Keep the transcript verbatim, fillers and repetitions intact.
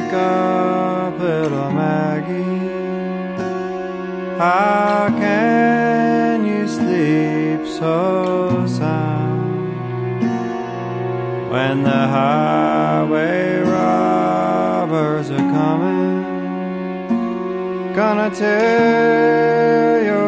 wake up, little Maggie. How can you sleep so sound when the highway robbers are coming, gonna tear your